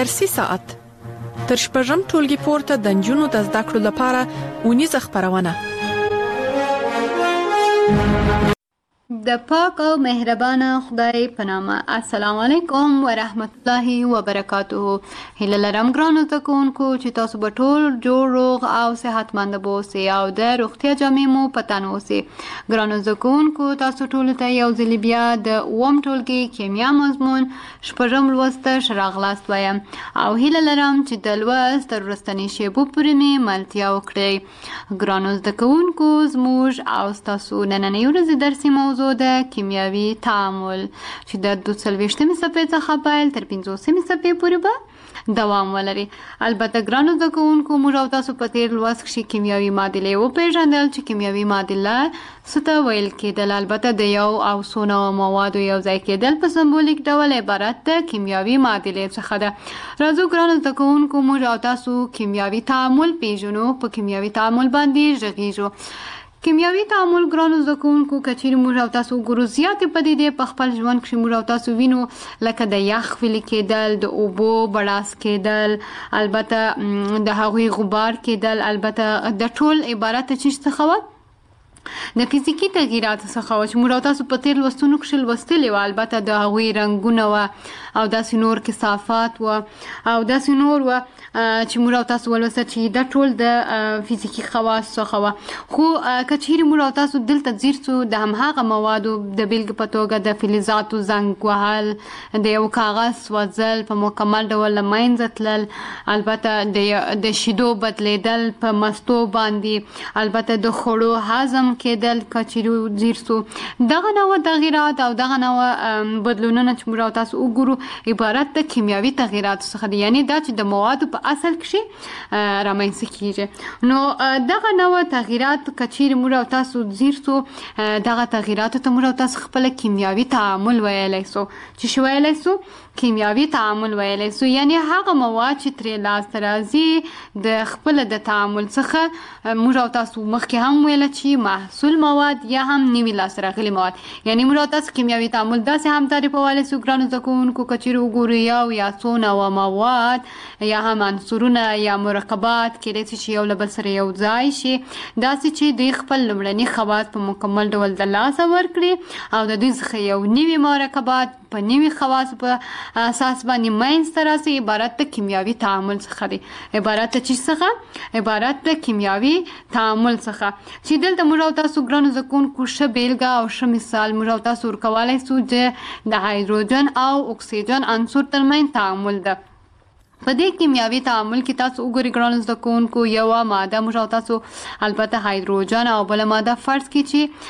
فارسي ساعت تر شپږم ټولګي پورته د نجونو د زده کړو لپاره اونیزه خپرونه د پاک او مهربانه خدای په نامه. السلام علیکم ورحمت الله وبرکاته. هیله لرم ګرانو زده کوونکو چې تاسو به ټول جوړ روغ او صحتمند اوسئ او د روغتیا جامې مو په تن اوسئ. ګرانو زده کوونکو تاسو ټولو ته یو ځل بیا د اووم ټولګي کیمیا مضمون شپږم لوست ته راغلاست وایم او هیله لرم چې د لوست تر وروستنۍ شیبو پورې مې ملتیا وکړئ. ګرانو زده کوونکو زموږ او ستاسو نننۍ ورځې درسي موضوع د کیمیاوي تعامل چې د 42مې صفحې څخه پیل تر 50مې صفحې پورې به دوام ولري. البته ګرانو زده کوونکو موږ او تاسو په تیر لوست کې کیمیاوي معادلې وپېژندل چې کیمیاوي معادله څه ته ویل کېدل. البته د یو او څو نوعو موادو یو ځای کېدل په سمبولیک ډول عبارت د کیمیاوي معادلې څخه ده. راځو ګرانو زده کوونکو موږ او تاسو کیمیاوي تعامل پېژنو، په کیمیاوي تعامل باندې غږیږو. کیمیاوي تعامل ګرانو زده کوونکو که چیرې موږ او تاسو وګورو زیاتې پدیدې په خپل ژوند کې موږ او تاسو وینو، لکه د یخ ویلې کېدل، د اوبو بړاس کېدل، البته د هغوی غبار کېدل، البته د ټول عبارت چیز څخه وه د فزیکي تغییراتو څخه وه چې موږ او تاسو په تیر لوستونو کښې لوستلي وه. البته د هغوی رنګونه وه او داسې نور کثافات وه او داسې نور وه چې موږ او تاسو ولوستل چې دا ټول د فزیکي خواص څخه وه. خو که چیرې موږ او تاسو دلته ځیر سو د همهغه موادو د بیلګې په توګه د فلزاتو زنګ وهل، د یو کاغذ سوځل، په مکمل ډول له منځه تلل، البته د شیدو بدلیدل په مستو باندې، البته د خوړو هضم کېدل که چیرې ځیر سو. دغه نوع تغییرات او دغه نوع بدلونونه چې موږ او تاسو وګورو عبارت د کیمیاوي تغییراتو څخه دي، یعنې دا چې د موادو په اصل کښې رامنځته کېږي. نو دغه نوع تغییرات که چیرې موږ او تاسو ځیر سو دغه تغییراتو ته موږ او تاسو خپله کیمیاوي تعامل ویلی سو. چې شو ویلی سو؟ کیمیاوي تعامل ویلی سو، یعنې هغه مواد چې ترې لاسته راځي د خپله د تعامل څخه موږ او تاسو مخکې هم ویله چې محصول مواد یا هم نوي لاسته راغلي مواد. یعنې موږ او تاسو کیمیاوي تعامل داسې هم تعریفولی سو ګرانو زده کوونکو که چیرې وګورو یو یا څو نوعه مواد یا هم عنصرونه یا مرکبات کېدای شي چې یو له بل سره یو ځای شي، داسې چې دوی خپل لومړني خواص په مکمل ډول د لاسه ورکړي او د دوی څخه یو نوي مرکبات په نوي خواصو په اساس باندې منځته راسي. عبارت د کیمیاوي تعامل څخه دی. عبارت د چیز څخه؟ عبارت د کیمیاوي تعامل څخه چې دلته موږ او تاسو ګرانو زده کوونکو ښه بیلګه او ښه مثال موږ او تاسو ورکولی سو چې د هایدروجن او اکسیجن عنصر ترمنځ تعامل ده. په دې کیمیاوي تعامل کې تاسو وګورئ ګرانو زده کوونکو یوه ماده موږ او تاسو البته هایدروجن او بله ماده فرض کړئ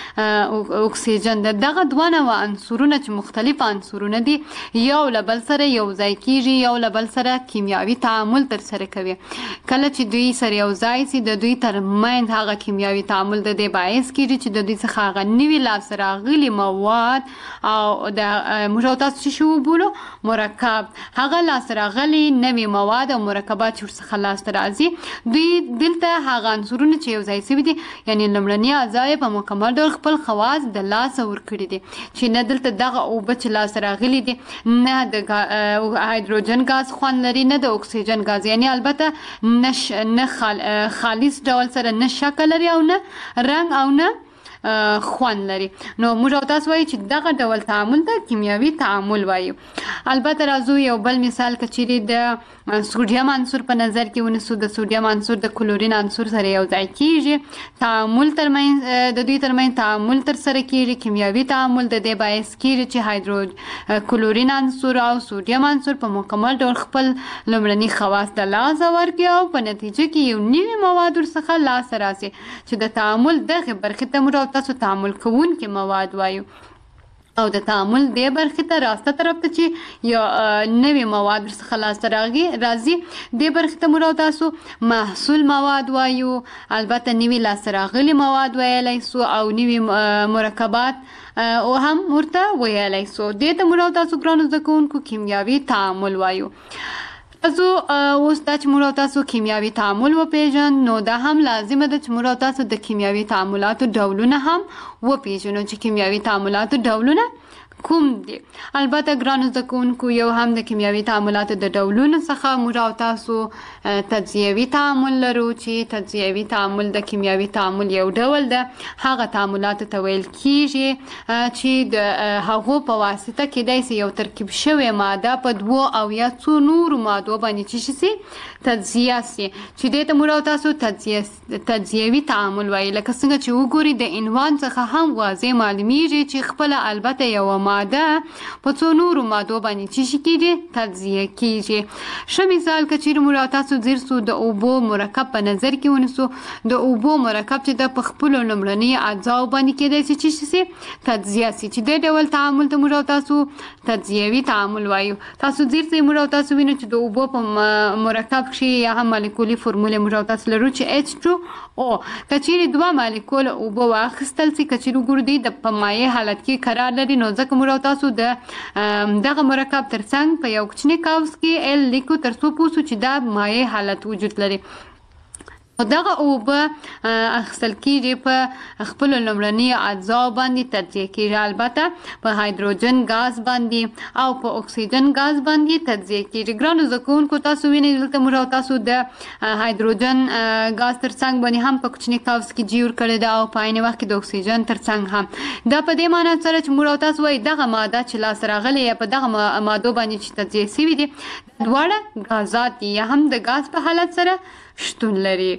چې اکسیجن ده. دغه دوه نوعه عنصرونه چې مختلف عنصرونه دي یو له بل سره یو ځای کېږي، یو له بل سره کیمیاوي تعامل ترسره کوي. کله چې دوی سره یو ځای سي د دوی ترمنځ هغه کیمیاوي تعامل د دې باعث کېږي چې د دوی څخه هغه نوي لاسته راغلي مواد او د موږ او تاسو چې شو وبولو مرکب، هغه لاسته راغلي نوي مواد او مرکبات چې ورڅخه لاسته راځي دوی دلته هغه عنصرونه چې یو ځای شوي دي یعنې لومړني اعضا یې په مکمل ډول خپل خواص د لاسه ورکړي دي چې نه دلته دغه اوبه چې لاسته راغلي دي نه د هایدروجن ګاز خوند لري نه د اکسیجن ګاز، یعنې البته نه خالص ډول سره نه شکل لري او نه رنګ او نه خوند لري. نو موږ او تاسو وایو چې دغه ډول تعامل ته کیمیاوي تعامل وایو. البته راځو یو بل مثال که چیرې د سوډیم عنصر په نظر کې ونیسو. د سوډیم عنصر د کلورین عنصر سره یو ځای کېږي، تعامل ترمنځ د دوی ترمنځ تعامل ترسره کېږي. کیمیاوي تعامل د دې باعث کېږي چې کلورین عنصر او سوډیم عنصر په مکمل ډول خپل لومړني خواص د لاسه ورکړي او په نتیجه کې یو نوي مواد ورڅخه لاسته راسي چې د تعامل دغې برخې ته موږ تاسو تعامل کوونکي مواد وایو. او د تعامل دې برخې ته راسته طرف ته چې یو نوي مواد ورڅخه لاسته راځي دې برخې ته موږ تاسو محصول مواد وایو. البته نوي لاسته راغلي مواد ویلی سو او نوي مرکبات او هم ورته ویلی سو. دې ته موږ تاسو ګرانو زده کوونکو کیمیاوي تعامل وایو. تاسو اوس دا چې موږ تاسو کیمیاوي تعامل وپېژنو نو دا هم لازمه ده چې موږ تاسو د کیمیاوي تعاملاتو ډولونه هم وپېژنو چې کیمیاوي تعاملاتو ډولونه کوم دي. البته ګرانو زده کوونکو یو هم د کیمیاوي تعاملاتو د ډولونو څخه موږ او تاسو تجزیوي تعامل لرو چې تجزیوي تعامل د کیمیاوي تعامل یو ډول ده. هغه تعاملاتو ته ویل کیږي چې د هغو په واسطه کېدای سي یو ترکیب شوی ماده په دوو او یا څو نورو مادو باندې چې سي تجزیه سي چې دې ته موږ او تاسو تجزیوي تعامل وایي. لکه څنګه چې وګوري د عنوان څخه هم واضح معلومیږي چې خپله البته یو ماده په څو نورو مادو باندې چې کېږي تجزیه کېږي. ښه مثال که چیرې موږ او تاسو ځیر سو د اوبو مرکب په نظر کې ونیسو. د اوبو مرکب چې د په خپلو لومړني اجزاو باندې کېدای سي چې سي تجزیه سي چې دې ډول تعامل ته موږ او تاسو تجزیوي تعامل وایو. تاسو ځیر سئ موږ او تاسو وینو چې د اوبو په مرکب کښې یا هم مالیکولي فورمولې موږ او تاسو لرو چې H2O. که چیرې دوه مالیکول اوبه واخیستل سي، که چیرې وګورو دوی د په مایع حالت کې قرار لري، نو ځکه موږ او تاسو د دغه مرکب ترڅنګ په یو کوچني قوس کې ال لیکو تر څو پوه سو چې دا مایع حالت وجود لري. دغه اوبه اخیستل کېږي په خپلو لومړني اجزاو باندې تجزیه کېږي. البته په هایدروجن ګاز باندې او په اکسیجن ګاز باندې تجزیه کېږي. ګرانو زده کوونکو تاسو وینئ دلته موږ او تاسو د هایدروجن ګاز ترڅنګ باندې هم په کوچني قوس کې جوړ کړی ده او په عین وخت کې د اکسیجن ترڅنګ هم. دا په دې معنی سره چې موږ او تاسو وایي دغه ماده چې لاسته راغلې یا په دغه مادو باندې چې تجزیه سوي دي دواړه ګازات دي یا هم د ګاز په حالت سره شتون لري.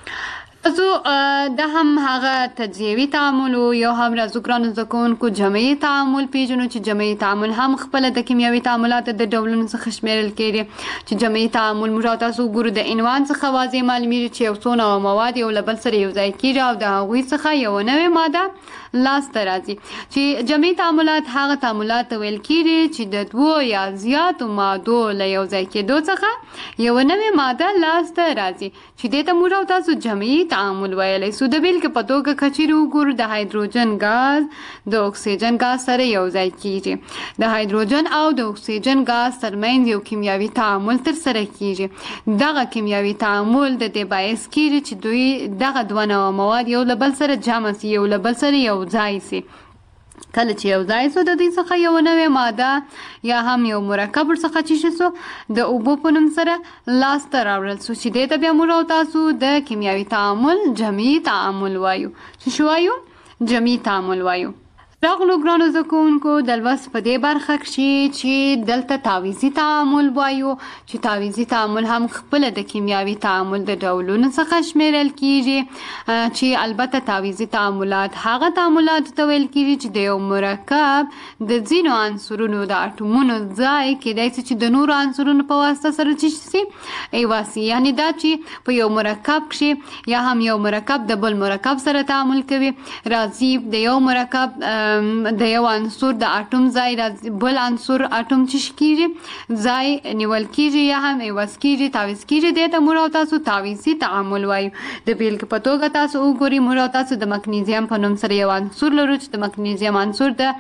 دا هم هغه تجزیوي تعامل یو هم راځو ګرانو زده کوونکو جمعي تعامل پیژنو چې جمعي تعامل هم خپله د کیمیاوي تعاملاتو د ډولونو څخه شمیرل کېږي. چې جمعي تعامل موږ او تاسو وګورو د عنوان څخه واضح معلومیږي چې یو څو نوع مواد یو له بل سره یو ځای کېږي او د هغوی څخه یوه نوې ماده لاسته راځي. چې جمعي تعاملات هغه تعاملات ته ویل کېږي چې د دوو یا زیاتو مادو له یو ځای کېدو څخه یوه نوې ماده لاسته راځي چې دې ته موږ او تاسو جمعي تعامل ویلی سو. د بیلګې په توګه که چیرې وګورو د هایدروجن ګاز د اکسیجن ګاز سره یو ځای کېږي. د هایدروجن او د اکسیجن ګاز ترمنځ یو کیمیاوي تعامل ترسره کېږي. دغه کیمیاوي تعامل د دې باعث کېږي چې دوی دغه دوه نوع مواد یو له بل سره جمع سي، یو له بل سره یو ځای سي. کله چې یو ځای سو د دوی څخه یوه نوې ماده یا هم یو مرکب ورڅخه چې سو د اوبو په نوم سره لاسته راوړل سو چې دې ته بیا موږ او تاسو د کیمیاوي تعامل جمعي تعامل وایو. چې شو وایو؟ جمعي تعامل وایو. راغلو ګرانو زده کوونکو د لوست په دې برخه کښې چې دلته تعویضي تعامل وایو چې تعویضي تعامل هم خپله د کیمیاوي تعامل د ډولونو څخه شمیرل کېږي. چې البته تعویضي تعاملات هغه تعاملاتو ته ویل کېږي چې د یو مرکب د ځینو عنصرونو د اټومونو ځای کېدای سي چې د نورو عنصرونو په واسطه سره چې سي ایواسي. یعنې دا چې په یو مرکب کښې یا هم یو مرکب د بل مرکب سره تعامل کوي، راځي د یو مرکب د یو عنصر د اټوم ځای بل عنصر اټوم چې کېږي ځای نیول کېږي یا هم عوض کېږي، تعویض کېږي. دې ته موږ او تاسو تعویضي تعامل وایو. د بیلګې په توګه تاسو وګورئ موږ او تاسو د مګنیزیم په نوم سره یو عنصر لرو چې د مګنیزیم عنصر د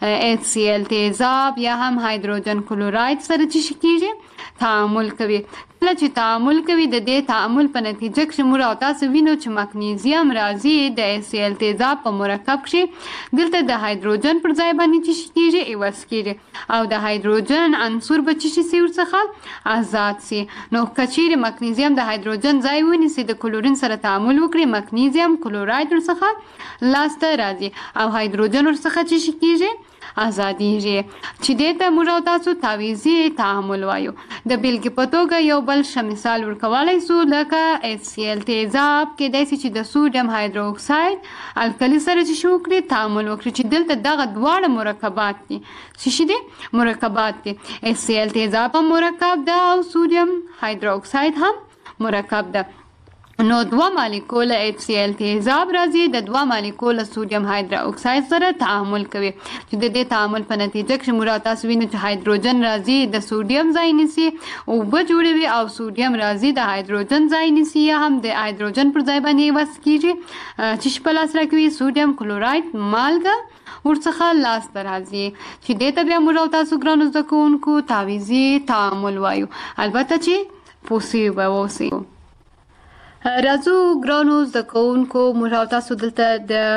HCl تیزاب یا هم هایدروجن کلوراید سره چې کېږي تعامل کوي. کله چې تعامل کوي د دې تعامل په نتیجه کې موږ او تاسو وینو چې مګنیزیم راځي د HCl تیزاب په مرکب کښې دلته د هایدروجن پر ځای باندې چې کېږي عوض کېږي او د هایدروجن عنصر به چې سي ورڅخه آزاد سي. نو که چیرې مګنیزیم د هایدروجن ځای ونیسي د کلورین سره تعامل وکړي مګنیزیم کلوراید ورڅخه لاسته راځي او هایدروجن ورڅخه چې کېږي آزادیږي چې دې ته موږ او تاسو تعویضي تعامل وایو. د بیلګې په توګه یو بل ښه مثال ورکولی سو لکه HCl تیزاب کېدای سي چې د سوډیم هایدروکساید الکلي سره چې وکړي تعامل وکړي چې دلته دغه دواړه مرکبات دي. څه دي؟ مرکبات دي. HCl تیزاب هم مرکب ده او سوډیم هایدروکساید هم مرکب ده. نو دوه مالیکوله HCl تیزاب راځي د دوه مالیکوله سوډیم هایدروکساید سره تعامل کوي چې د دې تعامل په نتیجه کې موږ تاسو وینو چې هایدروجن راځي د سوډیم ځای نیسي اوبه جوړوي او سوډیم راځي د هایدروجن ځای نیسي یا هم د هایدروجن پر ځای باندې عوض کېږي چې په لاس راکوي سوډیم کلوراید مالګه ورڅخه لاسته راځي چې دې ته بیا موږ تاسو ګرانو زده کوونکو تعویضي تعامل وایو. البته چې پوسي به اوسئ. راځو ګرانو زده کوونکو موږ تاسو دلته د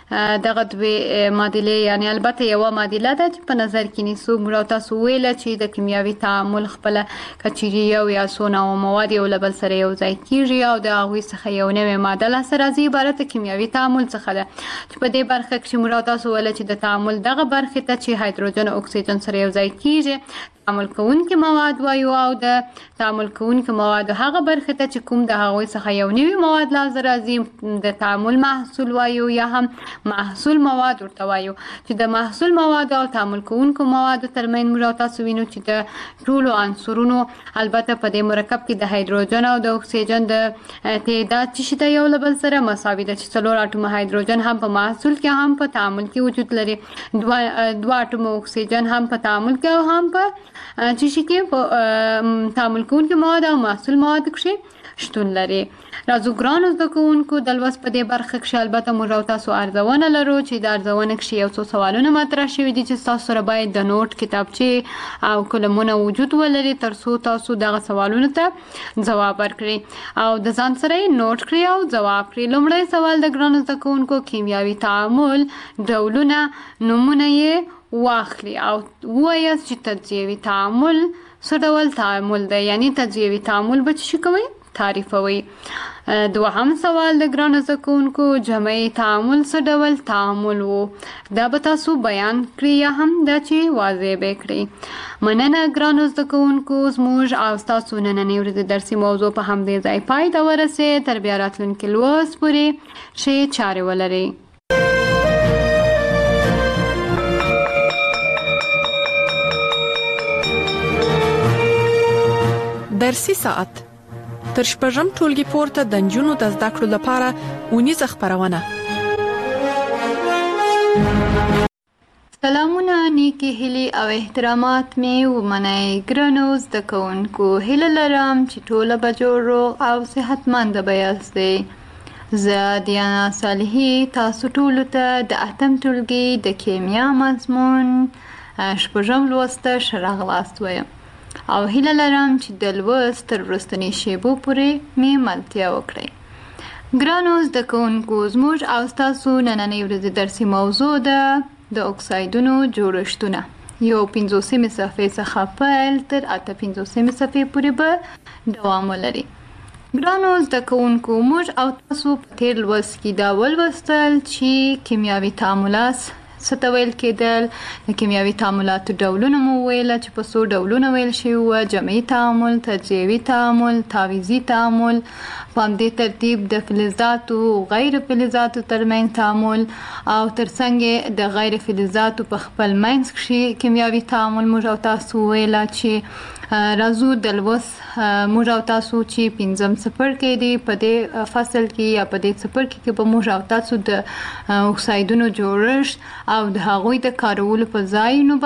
دغه دوه معادلې یعنی البته یو معادله ده چې په نظر کې نیسو. موږ تاسو ویل چې د کیمیاوي تعامل خپل کچيري یو یا سونه او مواد یو لبل سره یو ځای کیږي او د هغوی څخه یو نوې ماده لاسته راځي. عبارت کیمیاوي تعامل څخه ده چې په دې برخه کې موږ تاسو ویل چې د تعامل دغه برخه ته چې هایدروجن او اکسیجن سره یو ځای کیږي تعامل کوونکي مواد وایو او د تعامل کوونکي مواد هغه برخه ته چې کوم د هغوی څخه یو نوې مواد لاسته راځي د تعامل محصول وایو یا هم محصول مواد ورته وایو. چې د محصول مواد او تعامل کوونکو مواد ترمن موږ تاسو وینو چې د ټولو عنصرونو البته په دې مرکب کې د هایدروجن او د اکسیجن د تعداد چې د یو لبل سره مساوي ده چې څلور اټوم هایدروجن هم په محصول کې هم په تعامل کې وجود لري. دوه اټوم اکسیجن هم په تعامل کې او هم په چې کې تعامل کوونکي مواد او محصول مواد کې شتون لري. راځو ګرانو زده کوونکو د لوست په دې برخه کې البته موږ تاسو ارزونه لرو چې د ارزونه کې یو څو سوالونه مطرح شوي دي چې تاسو سره باید د نوٹ کتابچه او قلمونه وجود ولري ترڅو تاسو دغه سوالونو ته ځواب ورکړئ او د ځان سره نوٹ کړئ او ځواب کړئ. لومړی سوال د ګرانو زده کوونکو کیمیاوي تعامل ډولونه نومونه یې واخلي او وایاست چې تجزیوي تعامل څه ډول تعامل دی یعنی تجزیوي تعامل به څه کوي تعریفوي. دوهم سوال د ګرانو زده کوونکو جمعي تعامل څه ډول تعامل وو دا به تاسو بیان کړئ یا هم دا چې واضح به کړئ. مننه ګرانو زده کوونکو زموږ او ستاسو نننۍ ورځې درسي موضوع په همدې ځای پای ته ورسېد. تر بیا راتلونکي لوست پورې ښې چارې ولرئ. درسي ساعت تر شپږم ټولګي پورته د نجونو د زده کړو لپاره اونیزه خبرونه. سلامونه نیکی هیلي او احترامات می ومنئ ګرانو زده کوونکو. هیله لرم چې ټوله به جوړ روغ او صحتمند به یاستئ. زه دیانا صالحي تاسو ټولو ته د اتم ټولګي د کیمیا مضمون شپږم لوست ته راغلاست وایم او هیله لرم چې د لوست تر وروستنۍ شیبو پورې مې ملتیا وکړئ. ګرانو زده کوونکو زموږ او ستاسو نننۍ ورځې درسي موضوع ده د اکسایدونو جوړښتونه. یو 50 صفحې څخه پیل تر 58 صفحې پورې به دوام ولري. ګرانو زده کوونکو موږ او تاسو په تیر لوست کې دا ولوستل چې کیمیاوي تعاملات څه ته ویل کېدل. د کیمیاوي تعاملاتو ډولونه مو ویل چې په څو ډولونه ویل شوي وو: جمعي تعامل، تجزیوي تعامل، تعویضي تعامل، په همدې ترتیب د فلزاتو او غیر فلزاتو ترمنځ تعامل او ترڅنګ د غیر فلزاتو په خپل منځ کې کیمیاوي تعامل موږ او تاسو ویل چې راځو د لوست موږ او تاسو چې پنځم څپرکی دی په دې فصل کې یا په دې څپرکي کې به موږ او تاسو د اکسایدونو جوړښت او د هغوی د کارولو په ځایونو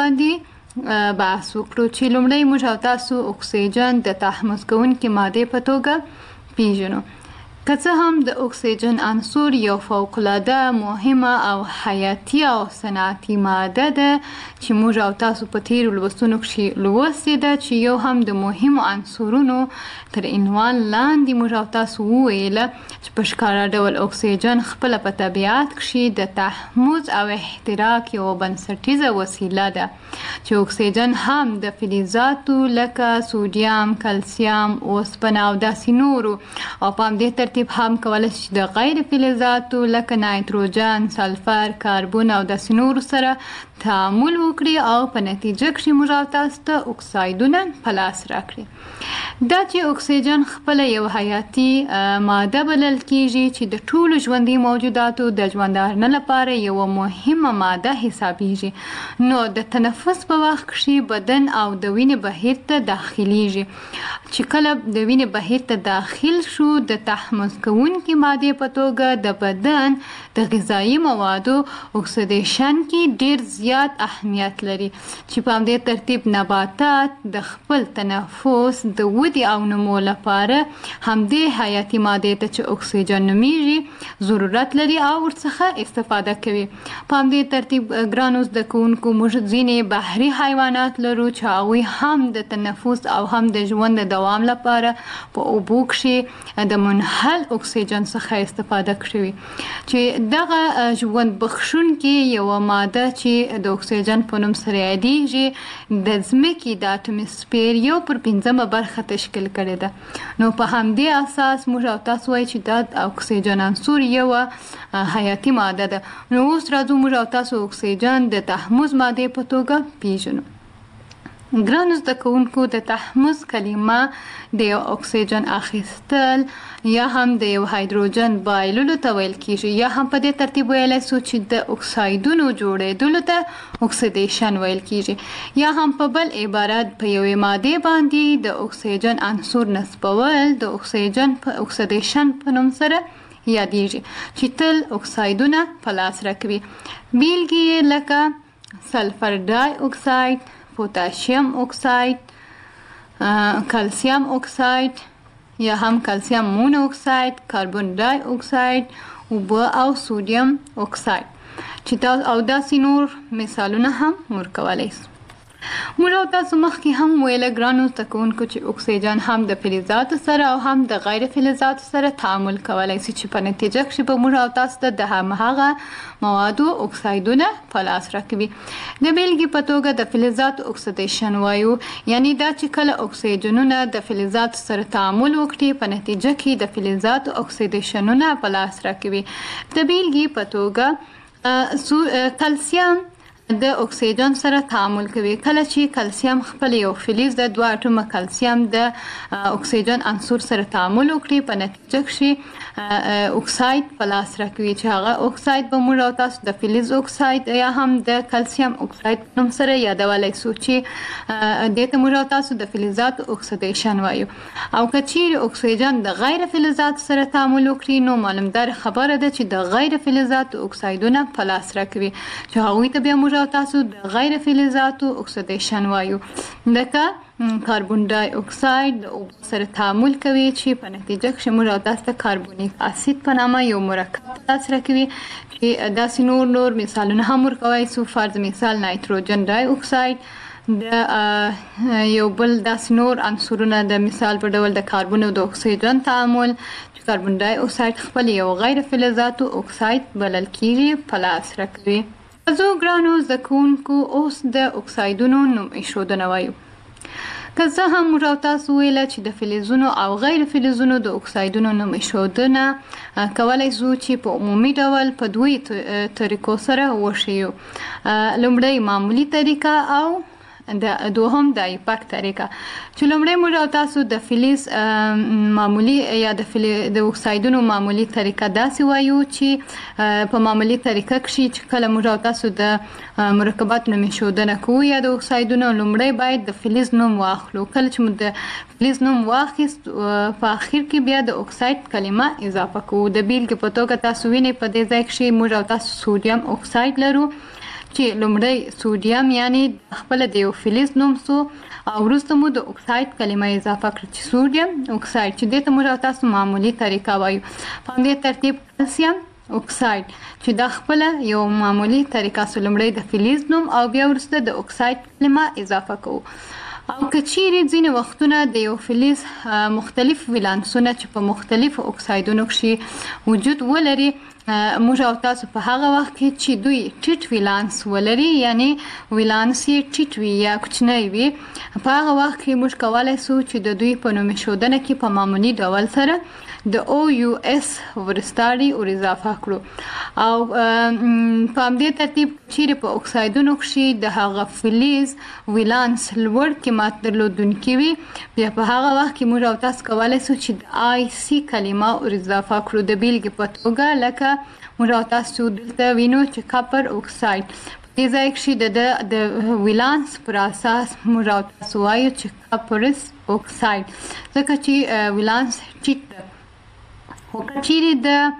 باندې بحث وکړو چې لومړی موږ او تاسو اکسیجن د تحمض کوونکې مادې په توګه پیژنو. که څه هم د اکسیجن عنصر یو فوق‌العاده مهمه او حیاتي او صنعتي ماده ده چې موږ او تاسو په تیرو لوستونو کې لوستې ده چې یو هم د مهمو عنصرونو تر عنوان لاندې موږ او تاسو وویله چې په ښکاره ډول اکسیجن خپله په طبیعت کې د تحمض او احتراق یوه بنسټیزه وسیله ده چې اکسیجن هم د فلزاتو لکه سوډیم، کلسیم، اوسپنه او داسې نورو او په همدې ترتیب هم کولی شي د غیر فلزاتو لکه نایتروجن، سلفر، کاربون او داسې نورو سره تعامل وکړي او په نتیجه کې موږ او تاسو ته اکسایدونه په لاس راکړي. دا چې اکسیجن خپله یو حیاتي ماده بلل کیږي چې د ټولو ژوندي موجوداتو د ژوندارنه لپاره یوه مهمه ماده حسابیږي. نو د تنفس په وخت کې بدن او د وینې بهیر ته داخلیږي چې کله د وینې بهیر ته داخل شو د تحمض کوونکې مادې په توګه د بدن د غذایي موادو اکسیدیشن کې ډیر زیات اهمیت لري چې په همدې ترتیب نباتات د خپل تنفس د ودې او نمو لپاره همدې حیاتي مادې ته چې اکسیجن نومیږي ضرورت لري او ورڅخه استفاده کوي. په همدې ترتیب ګرانو زده کوونکو موږ ځینې بحري حیوانات لرو چې هغوی هم د تنفس او هم د ژوند د دوام لپاره په اوبو کې د منحل نچرال اکسیجن څخه استفاده کوي چې دغه ژوند بخښونکي یو ماده چې د اکسیجن په نوم سره یادېږي د ځمکې د اټموسفیر 1/5 برخه تشکیل کړې ده. نو په همدې اساس موږ او تاسو وایو چې دا اکسیجن عنصر یو حیاتي ماده ده. نو اوس راځو موږ او تاسو اکسیجن د تحمض ماده په توګه پیژنو. ګرانو زده کوونکو د تحمض کلمه د یو اکسیجن اخیستل یا هم د یو هایدروجن بایللو ته ویل کیږي یا هم په دې ترتیب ویلی سو چې د اکسایدونو جوړېدلو ته اکسیدیشن ویل کیږي یا هم په بل عبارت په یوې مادې باندې د اکسیجن عنصر نصبول د اکسیجن په اکسیدیشن په نوم سره یادېږي چې تل اکسایدونه په لاس راکوي. بیلګې یې لکه سلفر ډای اکساید، پوتاشیم اکساید، کلسیم اکساید یا هم کلسیم مون اکساید، کاربن ډای اکساید، اوبه او سودیم اکساید چې او داسې نور مثالونه هم ورکولی سو. موږ او تاسو مخکې هم ویله ګرانو زده کوونکو چې اکسیجن هم د فلزاتو سره او هم د غیر فلزاتو سره تعامل کولی سي چې په نتیجه کې به موږ او تاسو د هماغه موادو اکسایدونه په لاس راکوي. د بیلګې په توګه د فلزاتو اکسیدیشن وایو، یعنی دا چې کله اکسیجنونه د فلزاتو سره تعامل وکړي په نتیجه کې د فلزاتو اکسیدیشنونه په لاس راکوي. د بیلګې په توګه کلسیم د اکسیجن سره تعامل کوي. کله چې کلسیم خپل یو فلز د 2 اټومه کلسیم د اکسیجن عنصر سره تعامل وکړي په نتیجه کې اکساید په لاس راکوي چې هغه اکساید به موږ او تاسو د فلز اکساید یا هم د کلسیم اکساید په نوم سره یادولی سو چې دې ته موږ او تاسو د فلزاتو اکسیدیشن وایو. او که چیرې اکسیجن د غیر فلزاتو سره تعامل وکړي نو معلومدار خبره ده چې د غیر فلزاتو اکسایدونه په لاس راکوي چې هغوی ته بیا موږ او تاسو د غیر فلزاتو اکسیدیشن وایو. لکه کاربن ډای اکساید د اوبو سره تعامل کوي چې په نتیجه کې موږ او تاسو ته کاربونیک اسید په نامه یو مرکب په لاس راکوي چې داسې نور مثالونه هم ورکولی سو. فرض مثال نایتروجن ډای اکساید، د یو بل داسې نور عنصرونه د مثال په ډول د کاربن او د اکسیجن تعامل چې کاربن ډای اکساید خپل یو غیر فلزاتو اکساید بلل کیږي په لاس راکوي. زه ګرانو زده کوونکو اوس د اکسایدونو نوم ایښودنه وایو. که څه هم موږ او تاسو ویله چې د فلزونو او غیر فلزونو د اکسایدونو نوم ایښودنه کولی سو چې په عمومي ډول په دوی طریقو سره وښیو. لومړی معمولي طریقه او د دوهم د ایپاک طریقه چې لومړی موږ او تاسو د فلز معمولي یا د اکسایدونو معمولي طریقه داسې وایو چې په معمولي طریقه کې چې کله موږ او تاسو د مرکبات نوم ایښودنه کوو یا د اکسایدونو لومړی باید د فلز نوم واخلو. کله چې موږ د فلز نوم واخیست په اخر کې بیا د اکساید کلمه اضافه کوو. د بیلګې په توګه تاسو وینئ په دې ځای کې موږ او تاسو سودیم اکساید لرو چې لومړی سودیم یعنی خپل د یو فلز نوم سو او وروسته مو د اکساید کلمه اضافه کړه چې سودیم اکساید چې دې ته موږ او تاسو معمولي طریقه وایو. په همدې ترتیب کلسیم اکساید چې دا خپل یو معمولي طریقه سو، لومړی د فلز نوم او بیا وروسته د اکساید کلمه اضافه کوو. او که چیرې ځینې وختونه د یو فلز مختلف ولانسونه چې په مختلفو اکسایدونو کې وجود ولري موږ او تاسو په هغه وخت کې چې دوی ټیټ ولانس ولري یعنی ولانس یې ټیټ وي یا کوچنی وي په هغه وخت کې موږ کولی سو چې د دوی په نوم ایښودنه کې په معمولي ډول سره د OUS ورستاړي ور اضافه کړو. او په همدې ترتیب چیرې په اکسایدونو کې د هغه فلز ولانس لوړ قیمت درلودونکي وي بیا په هغه وخت کې موږ او تاسو کولی سو چې د IC کلمه ور اضافه کړو. د بیلګې په توګه لکه موږ او تاسو دلته وینو چې کاپر اکساید دې ځای کې د ولانس پر اساس موږ او تاسو وایو چې کاپرس اکساید ځکه چې ولانس ټیټ ده. خو که چیرې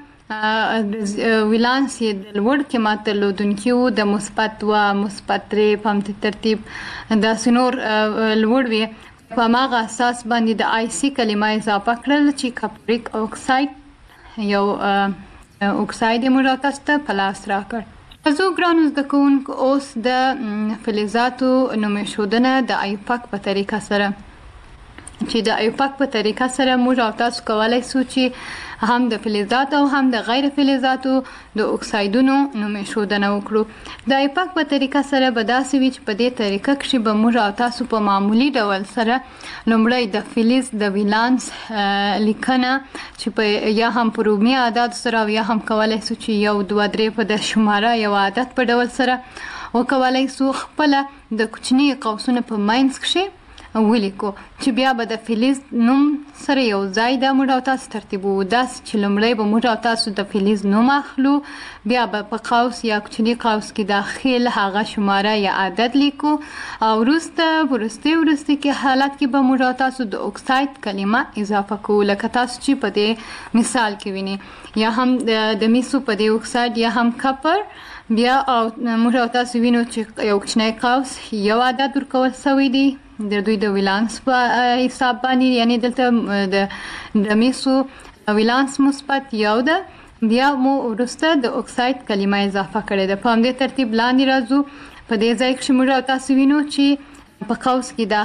د ولانس یې د لوړ قیمت درلودونکي وو د مثبت 2 مثبت 3 په همدې ترتیب داسې نور لوړ وي په هماغه اساس باندې د IC کلمه اضافه کړل چې کاپریک اکساید یو اکساید یې موږ تاسو ته په لاس راکړ. زه ګرانو زده کوونکو اوس د فلزاتو نوم ایښودنه د ایپاک په طریقه سره چې د ایپاک په طریقه سره موږ او تاسو کولای شو چې هم د فلزات او هم د غیر فلزاتو د اکسایدونو نوم ښودنه وکړو. د ایپاک په طریقه سره به داسې وي چې په دې طریقه کې به موږ او تاسو په معمولی ډول سره لومړی د فلز د ولانس لیکنه چې په یا هم په رومي عدد سره یا هم کولای شو چې 1 2 3 په د شماره یو عدد په ډول سره وکولای شو خپل د کوچنی قوسونو په ماینس کې ولیکو چې بیا به د فلز نوم سره یو ځای د موږ او تاسو ترتیبو. داس چې لومړی به موږ او تاسو د فلز نوم اخلو، بیا به په قوس یا کوچنی قوس کې داخل هغه شماره یا عدد لیکو او وروسته کې حالت کې به موږ او تاسو د اکساید کلمه اضافه کوو، لکه تاسو چې په دې مثال کې وینئ، یا هم د میسو په دې اکساید یا هم کپر. بیا او موږ او تاسو وینو چې یو کوچنی قوس یو عدد ورکول شوی دی د دوی د ولانس په حساب باندې، یعنی دلته د میسو ولانس مثبت یو ده. بیا مو وروسته د اکساید کلمه اضافه کړې ده. په همدې ترتیب لاندې راځو. په دې ځای کې موږ او تاسو وینو چې په قوس کې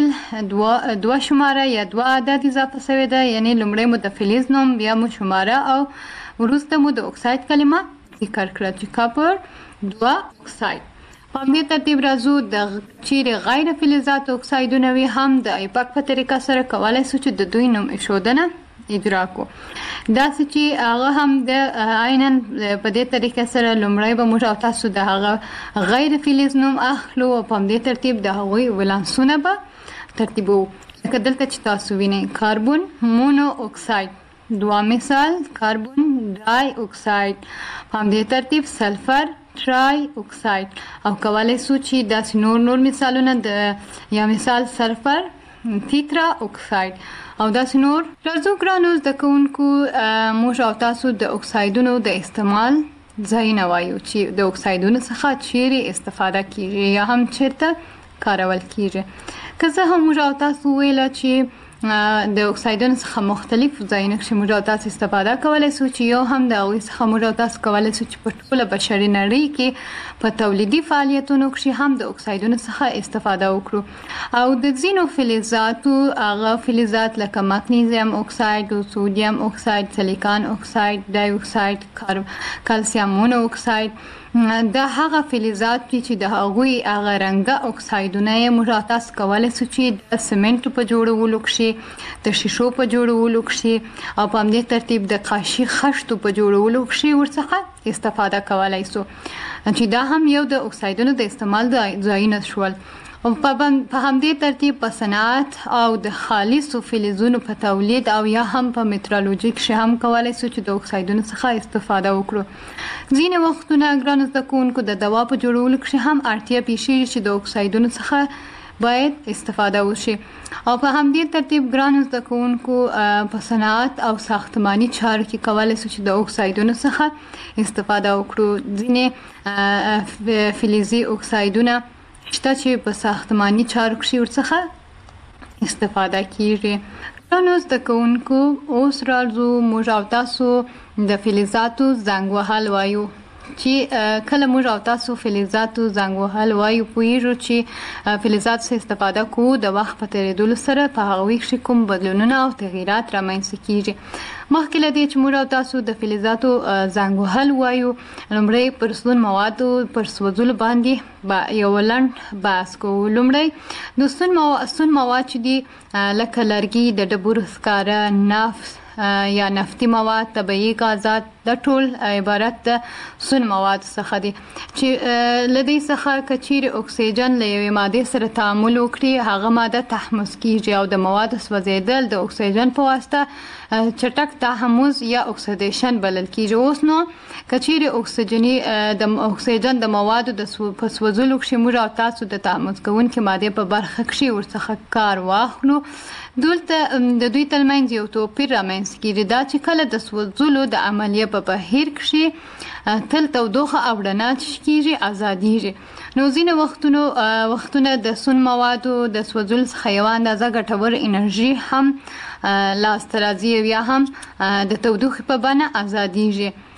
داخل دوه شماره یا دوه عدد اضافه شوی ده، یعنی لومړی مو د فلز نوم، بیا مو شماره او وروسته مو د اکساید کلمه ذکر کړه چې کاپر 2 اکساید. په همدې ترتیب راځو د چیرې غیر فلزات اکسایدونه وي هم د ایپاک په طریقه سره کولای شو چې د دوی نوم ایښودنه اجرا کو. داسې چې هغه هم د عیناً په دې طریقه سره لومړی به موږ او تاسو د هغه غیر فلز نوم اخلو او په همدې ترتیب د هغوی ولانسونه به ترتیبو. لکه دلته چې تاسو وینئ کاربن مونو اکساید، دوه مثال کاربن ډای اکساید، په همدې ترتیب سلفر ټرای اکساید، او کولای شو چې داسې نور مثالونه د یا مثال سلفر تیترا اکساید او داسې نور. راځو ګرانو زده کوونکو، موږ او تاسو د اکسایدونو د استعمال ځایونه وایو چې د اکسایدونو څخه چیرې استفاده کیږي یا هم چیرته کارول کیږي. که څه هم موږ او تاسو ویل چې د اکسایدونو څخه مختلف ځایونه کې موږ او تاسو استفاده کولای شو، چې یو هم د هغوی څخه موږ او تاسو کولای شو چې په ټوله بشري نړۍ کې په تولیدي فعالیتونو کې هم د اکسایدونو څخه استفاده وکړو. او د ځینو فلزاتو هغه فلزات لکه مګنیزیم اکساید، سودیم اکساید، سیلیکان اکساید، ډای اکساید، کلسیم مونو اکساید، دا هغه فلزات چې د هغوی هغه رنګه اکسایدونه یې موږ تاسو کولای شو چې د سمنټو په جوړولو کې، د شیشو په جوړولو کې او په همدې ترتیب د قاشي خښتو په جوړولو کې ورڅخه استفاده کولای شو، چې دا هم یو د اکسایدونو د استعمال ځایونه شول. په همدې ترتیب په صنعت او د خالصو فلزونو په تولید او یا هم په مترالوژي کې هم کولای شو چې د اکسایدونو څخه استفاده وکړو. ځینې وختونه ګرانو زده کوونکو د دوا په جوړولو کې هم اړتیا پیښیږي چې د اکسایدونو څخه باید استفاده وشي. او په همدې ترتیب ګرانو زده کوونکو په صنعت او ساختماني چارو کې کولای شو چې د اکسایدونو څخه استفاده وکړو. ځینې فلزي اکسایدونه شته چې په ساختماني چارو کې ورڅخه استفاده کیږي. نو زده کوونکو اوس راځو موږ او تاسو د فلزاتو زنګ وهل وایو، چې کله موږ او تاسو فلزاتو زنګ وهل وایو پوهیږو چې فلزات څخه استفاده کوو د وخت په تیریدلو سره په هغوی کې کوم بدلونونه او تغییرات رامنځته کیږي. مخکې له دې چې موږ او تاسو د فلزاتو زنګ وهل وایو، لومړی پر سون موادو پر سوځولو باندې یو لنډ بحث کوو. لومړی د سون مواد چې دي لکه لرګي، د ډبرو سکاره، نفت یا نفتي مواد، طبیعي غازات، د ټول عبارت د سون مواد څخه دي چې لدې څخه کچیر اکسیجن له یوې ماده سره تعامل وکړي، هغه ماده تحمض کیږي او د مواد سوځیدل د اکسیجن په واسطه چټک تحمض یا اکسیدیشن بلل کیږي. اوس نو کچیر اکسیجن د موادو د سوځولو کې موږ او تاسو د تحمض کوونکې ماده په برخه کې ورڅخه کار واخلو، دلته د دوی ترمنځ یو توپیر رامنځته کیږي، دا چې کله د سوځولو د عملیه په بهیر کې تل تودوخه او رڼا کیږي ازادیږي. نو ځینې وختونه د سون موادو د سوځولو څخه یوه اندازه ګټور انرژي هم لاسته راځي یا هم د تودوخې په بڼه ازادیږي.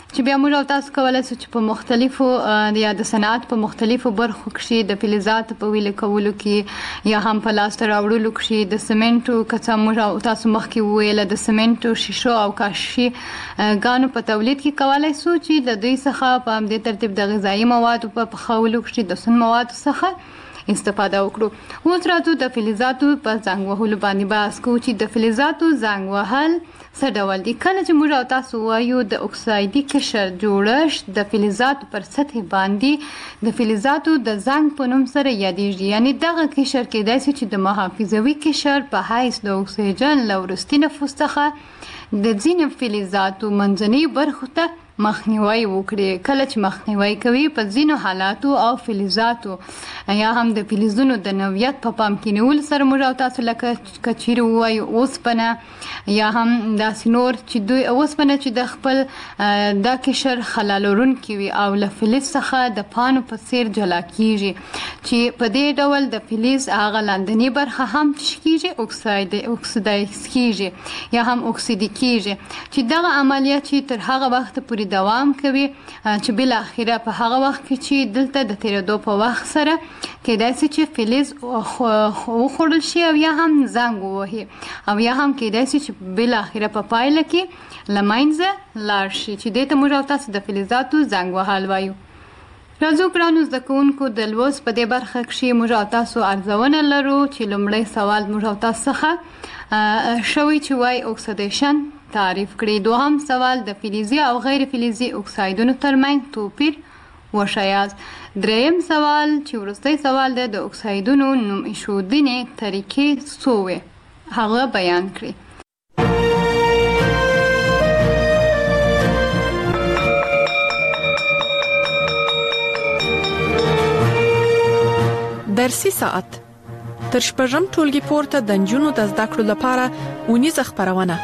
چې بیا موږ تاسو کولای شو چې په مختلفو یا د صنعت په مختلفو برخو کې د فلزات په ویلې کولو کې یا هم په لاس راوړلو کې د سمنټو کڅه موږ تاسو مخکې ویل د سمنټو شیشو او کاشي ګانو په تولید کې کولای شو چې د دوی څخه په دې ترتیب د غذایی موادو په پخولو کې د سون موادو څخه استفاده وکړو. اوس راځو د فلزاتو په زنګ وهلو باندې بحث کوو چې د فلزاتو زنګ وهل څه ډول دي. کله چې موږ تاسو وایو د اکسایدي قشر جوړښت د فلزاتو پر سطح باندې د فلزاتو د زنګ په نوم سره یادېږي، یعنی دغه قشر کېدای شي چې د محافظوي قشر په حیث د اکسیجن له وروستي نفوس څخه د ځینو فلزاتو منځنۍ برخو ته مخنیوي وکړي. کله چې مخنیوي کوي په ځینو حالاتو او فلزاتو یا هم د فلزونو د نوعیت په پام کې نیول سره موږ تاسو لکه کچیر وایو اوسپنه یا هم داسې نور چې دوی اوسپنه چې د خپل د قشر خلا لرونکي وي او له فلز څخه د پانو په څیر جلا کیږي، چې په دې ډول د فلز هغه لاندنی برخه هم کیږي اکسیدایز کیږي یا هم اکسیدي کیږي، چې دغه عملیات چې تر هغه وخت پورې دوام کوي چې بل اخیره په هغه وخت کې چې دلته د تیرېدو په وخت سره کېدای شي چې فلز وخوړل شي او یا هم زنګ ووهي او یا هم کېدای شي چې بل اخیره په پایله کې له منځه لاړ شي، چې دې ته موږ تاسو د فلزاتو زنګ وهل وایو. راځو ګرانو زده کوونکو د لوست په دې برخه کې موږ تاسو ارزونه لرو چې لومړی سوال موږ تاسو څخه شوی چې وای اکسیدیشن تعریف کړئ. دوهم سوال د فلزي او غیر فلزي اکسایدونو ترمنځ توپیر وښایاست. دریم سوال چې وروستی سوال دی د اکسایدونو نوم ایښودنې طریقې څو وې هغه بیان کړئ. درسي ساعت تر شپږم ټولګي پورته د نجونو د زده کړو لپاره اونیزه خبرونه.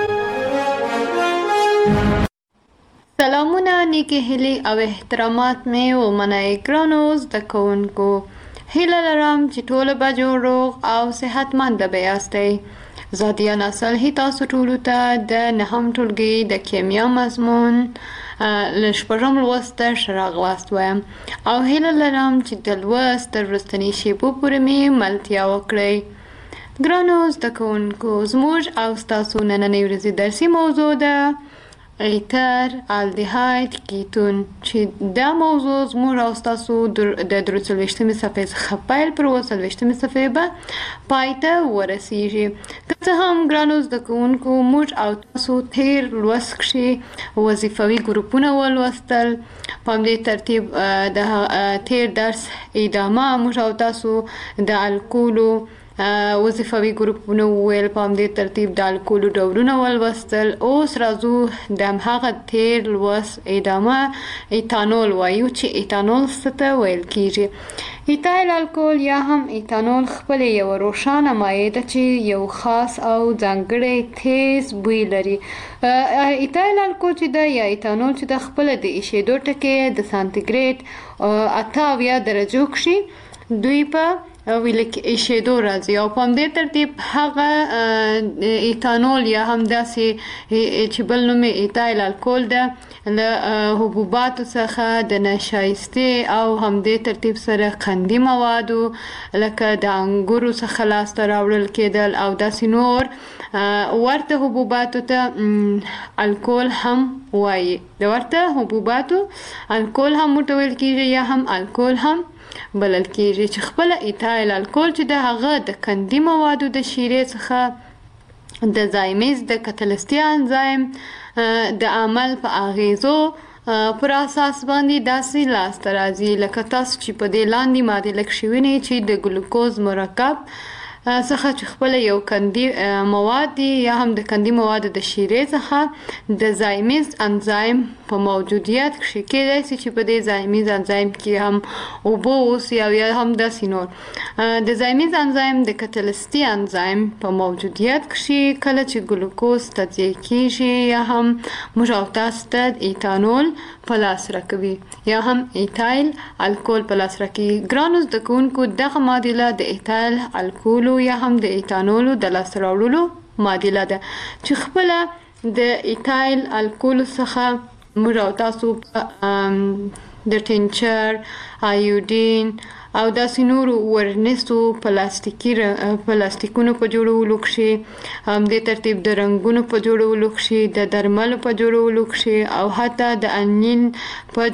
سلامونه، نیکی هیلې او احترامات مې ومنئ ګرانو زده کوونکو. هیله لرم چې ټول به جوړ روغ او صحتمند به یاستئ. زادیا نسل هی تاسو ټولو ته د نهم ټولګي د کیمیا مضمون له شپږم لوست ته راغلاست وایم او هیله لرم چې د لوست تر وروستنۍ شیبو پورې مې ملتیا وکړئ. ګرانو زده کوونکو، زموږ او ستاسو نننۍ ورځې درسي موضوع ده ایتر الدیهاید کیتون، چې دا موضوع زموږ او ستاسو د 23مې صفحې څخه پیل پر 23مې صفحې به پای ته ورسیږي. که څه هم ګرانو زده کوونکو موږ او تاسو تیر لوست کښې وظیفوي ګروپونه ولوستل، په همدې ترتیب د تیر درس ادامه موږ او تاسو د الکولو وظیفوي ګروپونه وویل، په همدې ترتیب د الکولو ډولونه ولوستل. اوس راځو د هماغه تیر لوست ادامه ایتانول وایو چې ایتانول څه ته ویل کیږي. ایتایل الکول یا هم ایتانول خپل یو روښانه مایع ده چې یو خاص او ځانګړی تیز بوی لري. ایتایل الکول چې ده یا ایتانول چې ده خپل د ایشېدو ټکي د سانتیګریډ 88 درجو کښې دوی په ایشېدو راځي او په همدې ترتیب هغه ایتانول یا هم داسې چې بل نوم یې ایتایل الکول ده له حبوباتو څخه د نشایستې او همدې ترتیب سره قندي موادو لکه د انګورو څخه لاسته راوړل کېدل او داسې نور ورته حبوباتو ته الکول هم وایي. د ورته حبوباتو الکول هم ورته ویل کېږي یا هم الکول هم بلل کېږي، چې خپله ایتایل الکول چې د هغه د قندي موادو د شیرې څخه د زایمیز د کتلستي انزایم د عمل په اغیزو پر اساس باندې داسې لاسته راځي لکه تاسو چې په دې لاندې ماده لکه شوینې چې د ګلوکوز مرکب څخه چې خپل یو قندي مواد دي یا هم د قندي موادو د شیرې څخه د زایمیز انزایم په موجودیت کې کېدای شي چې په دې زایمیز انزایم کې هم اوبه اوسي او یا هم داسې نور د زایمیز انزایم د کتلستي انزایم په موجودیت کې کله چې ګلوکوز تجزیه کیږي یا هم موږ او تاسو ته ایتانول په لاس راکوي یا هم ایتایل الکول په لاس راکوي. ګرانو زده کوونکو دغه معادله د ایتایل الکول یا هم د ایتانولو د لاسته راوړلو معادله ده چې خپله د ایتایل الکول څخه موږ او تاسو د ټینچر، آیوډین او داسې نورو ورنیسو پلاستیکونو په جوړولو کښې، همدې ترتیب د رنګونو په جوړولو کښې، د درملو په جوړولو کښې او حتی د انین په